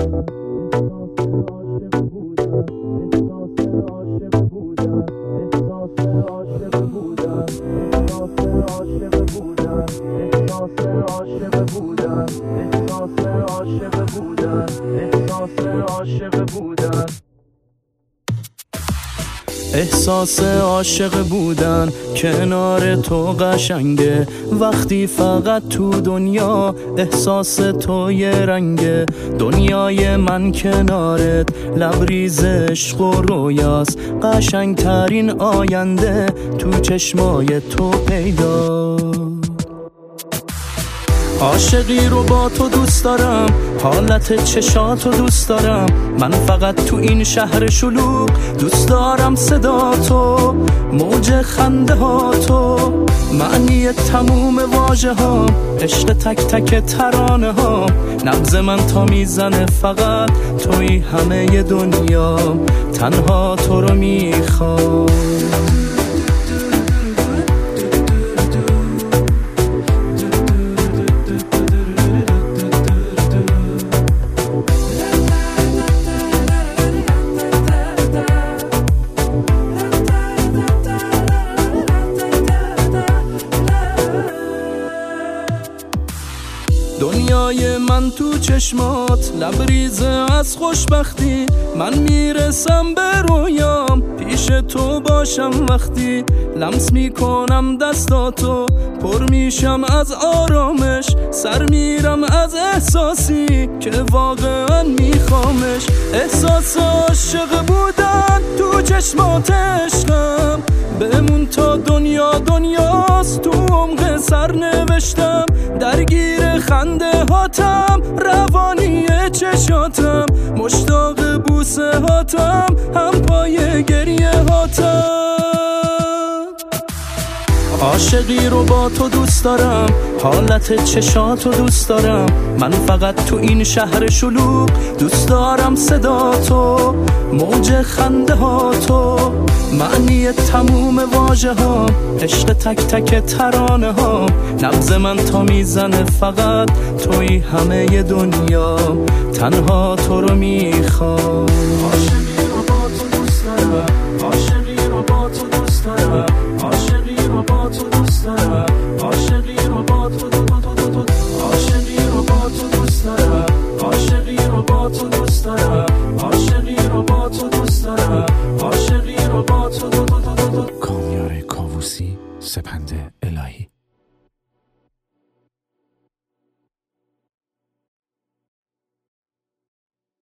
احساس عاشق بودن کنار تو قشنگه، وقتی فقط تو دنیا احساس تو یه رنگه. دنیای من کنارت لبریز عشق و رویاست، قشنگ ترین آینده تو چشمای تو پیدا. عاشقی رو با تو دوست دارم، حالت چشاتو دوست دارم، من فقط تو این شهر شلوغ دوست دارم صدا تو، موج خنده ها تو، معنی تموم واژه ها، عشق تک تک ترانه ها. نبض من تا میزنه فقط توی همه دنیا، تنها تو رو میخوام. دنیای من تو چشمات لبریزه از خوشبختی، من میرسم به رویام پیش تو باشم، وقتی لمس میکنم دستاتو پر میشم از آرامش، سر میرم از احساسی که واقعا میخوامش. احساس عاشق بودن تو چشمات عشقم، بمون تا دنیا دنیاست، تو عمق سر نوشتم، درگیر خنده هاتم، روانی چشاتم، مشتاق بوسه هاتم، هم پای گریه هاتم. عاشقی رو با تو دوست دارم، حالت چشاتو دوست دارم، من فقط تو این شهر شلوغ دوست دارم صدا تو، موج خنده ها تو، معنی تموم واژه ها، عشق تک تک ترانه ها. نبض من تا میزنه فقط توی همه دنیا، تنها تو رو میخوام.